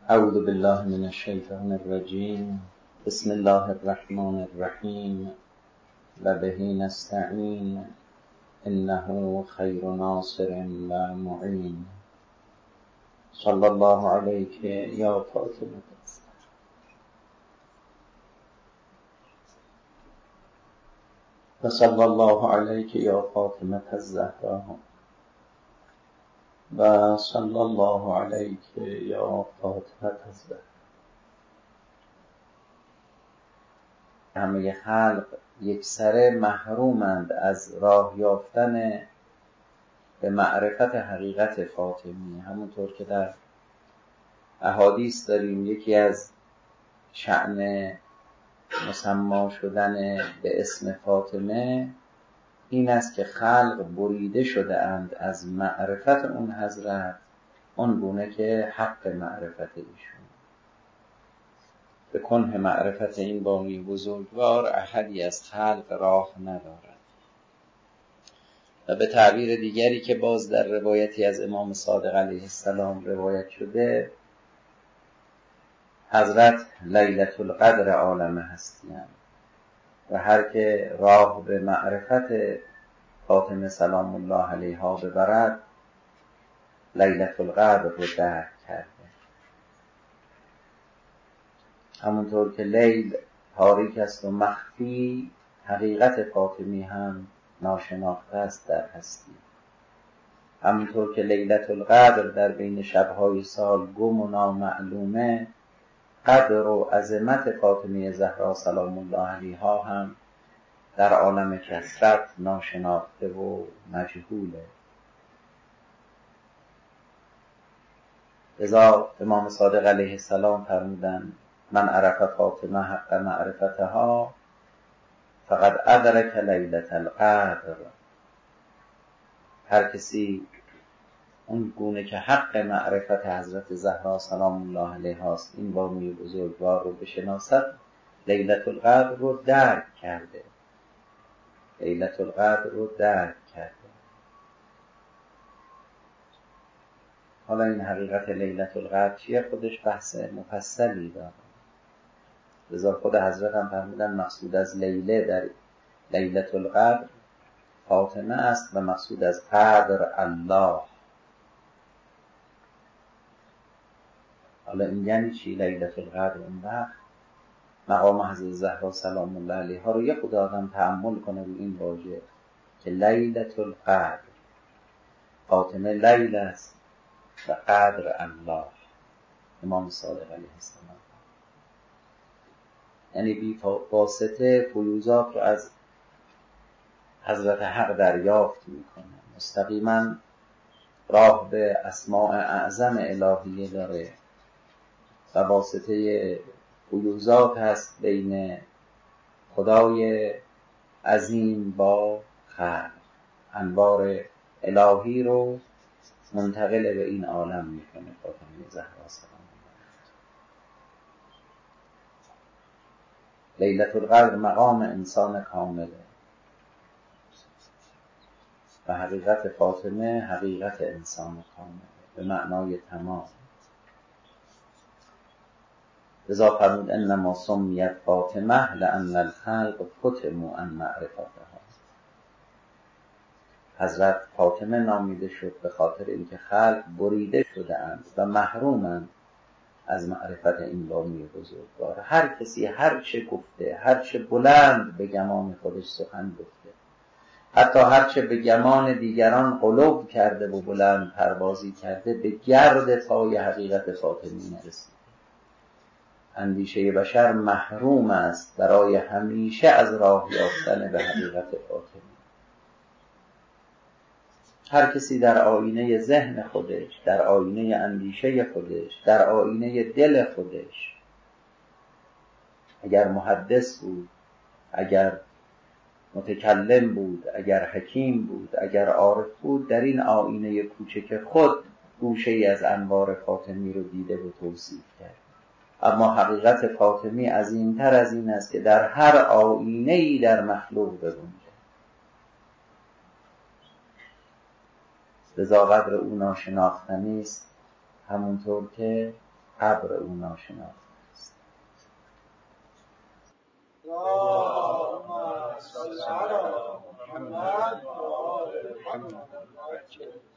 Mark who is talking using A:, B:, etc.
A: اعوذ بالله من الشیطان الرجیم. بسم الله الرحمن الرحیم و به نستعین انه خیر ناصر و معین. صلی الله علیک یا فاطمه و صلی الله علیک یا فاطمه الزهرا و صلی الله علیک یا فاطمه الزهرا. همه خلق یکسره محرومند از راه یافتن به معرفت حقیقت فاطمی. همونطور که در احادیث داریم یکی از شأن مسما شدن به اسم فاطمه این است که خلق بریده شده اند از معرفت اون حضرت اون گونه که حق معرفت ایشون. به کنه معرفت این باقی بزرگوار احدی از خلق راه ندارد. و به تعبیر دیگری که باز در روایتی از امام صادق علیه السلام روایت شده، حضرت لیلة القدر عالم هستیم و هر که راه به معرفت فاطمه سلام الله علیها ببرد لیلة القدر رو درک کرده. همونطور که لیل تاریک است و مخفی، حقیقت فاطمی هم ناشناخته است در هستی. همونطور که لیلة القدر در بین شبهای سال گم و نامعلومه، قدر و عظمت فاطمه زهرا سلام الله علیها هم در عالم کثرت ناشناخته و مجهوله. لذا امام صادق علیه السلام فرمودند من عرف فاطمه حق معرفتها فقد ادرک لیلة القدر. هر کسی اون گونه که حق معرفت حضرت زهرا سلام الله علیها است این بامی بزرگوار رو بشناسد، لیلة القدر رو درک کرده. لیلة القدر رو درک کرده. حالا این حقیقت لیلة القدر چیه؟ خودش بحث مفصلی داره. لذا خود حضرت هم فرمودن مقصود از لیله در لیلة القدر فاطمه است و مقصود از قدر الله. حالا این یعنی چی لیلة القدر؟ اون وقت مقام حضرت زهرا سلام الله علیها رو یه خود آدم تأمل کنه روی این واژه که لیلة القدر فاطمه لیل است و قدر الله امام صادق علیه السلام. یعنی بی واسطه فیوزات رو از حضرت حق دریافت میکنه. مستقیما راه به اسماء اعظم الهیه داره و واسطه فیوزات هست بین خدای عظیم با خلق. انوار الهی رو منتقل به این عالم میکنه فاطمه زهرا سلام الله. لیلة القدر مقام انسان کامله و حقیقت فاطمه حقیقت انسان کامله به معنای تمام. لذا فرمود انما سمیت فاطمه لان الخلق فتموا عن معرفتها. حضرت فاطمه نامیده شد به خاطر اینکه خلق بریده شده اند و محرومند از معرفت این بامی بزرگوار. هر کسی هر چه گفته، هر چه بلند به گمان خودش سخن گفته، حتی هر چه به گمان دیگران غلو کرده و بلند پروازی کرده، به گرد پای حقیقت فاطمی نرسید. اندیشه بشر محروم است برای همیشه از راه یافتن به حقیقت فاطمی. هر کسی در آینه ذهن خودش، در آینه اندیشه خودش، در آینه دل خودش، اگر محدث بود، اگر متکلم بود، اگر حکیم بود، اگر عارف بود، در این آینه کوچک خود گوشه ای از انوار فاطمی رو دیده و توصیف کرد. اما حقیقت فاطمی عظیمتر از این است که در هر آینه‌ای در مخلوق بگنجد. لذا قدر او ناشناختنی است، همونطور که قبر او ناشناخته است.
B: اللهم صل علی محمد و آل محمد.